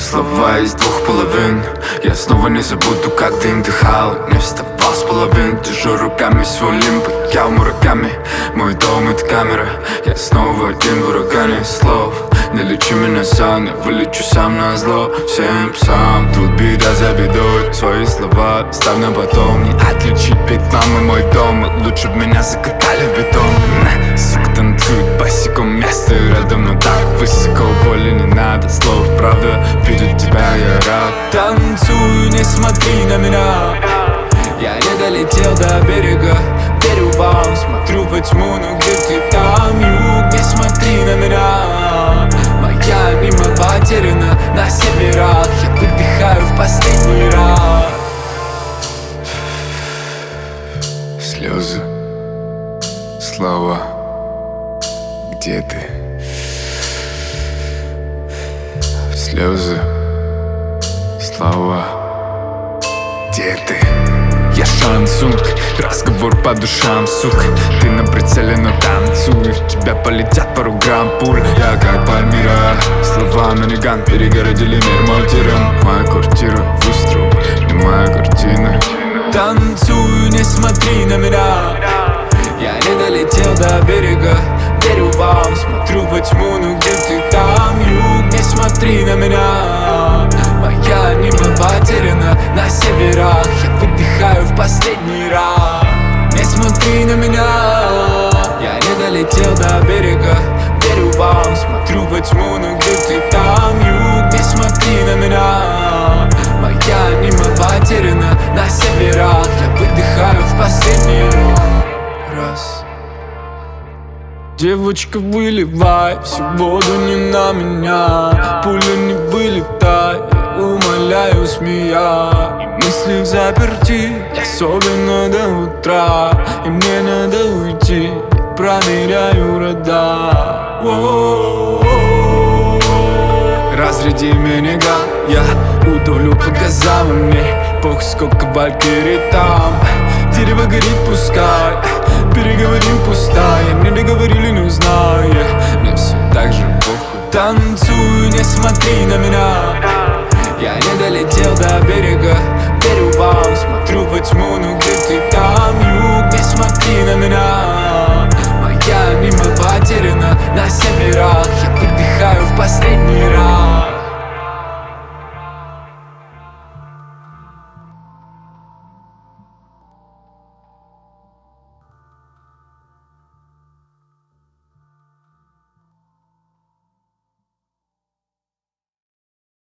слова из двух половин. Я снова не забуду, как ты дыхал. Не вставал с половин, держу руками свой лимб. Я в Мураками, мой дом это камера. Я снова один в урагане слов. Не лечи меня сам, я вылечу сам на зло всем псам. Тут беда за бедой, свои слова ставь на потом. Не отличить Вьетнам и мой дом. Лучше б меня закатали в бетон. Сука танцует босиком, место рядом, но так высоко. Боли не надо слов, правда, видеть тебя я рад. Танцую, не смотри на меня. Я не долетел до берега, верю вам, смотрю во тьму, но где ты там, юг, не смотри на меня. Моя мимо потеряна на северах, я выдыхаю в последний раз. Слезы, слова, где ты? Слезы, слова, где ты? Я шансунг, разговор по душам, сука. Ты на прицеле, но танцуй. В тебя полетят пару грамм пуль. Я как Пальмира, слова маниган перегородили мир монтиром. Моя квартира выстрел, не моя картина. Танцую, не смотри на меня. Я не долетел до берега, верю вам, смотрю во тьму, ну где ты там, юг, не смотри на меня. Моя небо потеряна на северах, я выдыхаю в последний раз. Не смотри на меня. Я не долетел до берега, верю вам, смотрю во тьму, ну где ты там, юг, не смотри на меня. Моя небо потеряна на северах, я выдыхаю в последний раз. Девочка, выливай всю воду не на меня. Пуля не вылетай, умоляю, смея. И мысли в заперти, особенно до утра. И мне надо уйти, я проверяю радар. Разряди миниган, я удавлю по газам. И мне пох, сколько валькирий там. Дерево горит, пускай, переговорим пустая. Мне договорили, не узнаю, мне все так же похуй. Танцую, не смотри на меня. Я не долетел до берега, верю вам, смотрю во тьму, ну где ты там, юг, не смотри на меня. Моя мимо потеряна на северах, я выдыхаю в последний раз.